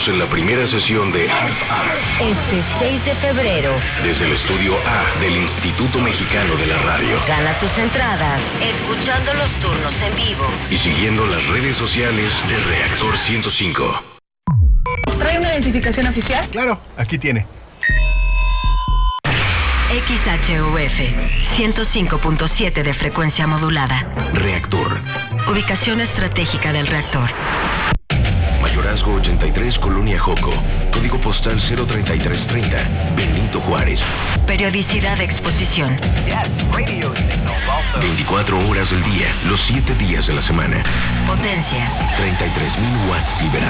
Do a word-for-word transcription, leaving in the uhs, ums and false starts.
esperamos en la primera sesión de Arf Arf. Este seis de febrero. Desde el estudio A del Instituto Mexicano de la Radio. Gana tus entradas escuchando los turnos en vivo. Y siguiendo las redes sociales de Reactor ciento cinco. ¿Trae una identificación oficial? Claro, aquí tiene. X H U F ciento cinco punto siete de frecuencia modulada. Reactor. Ubicación estratégica del reactor. Mayorazgo ochenta y tres, Colonia Joco. Código postal cero treinta y tres treinta, Benito Juárez. Periodicidad de exposición. veinticuatro horas del día, los siete días de la semana. Potencia. treinta y tres mil watts liberados.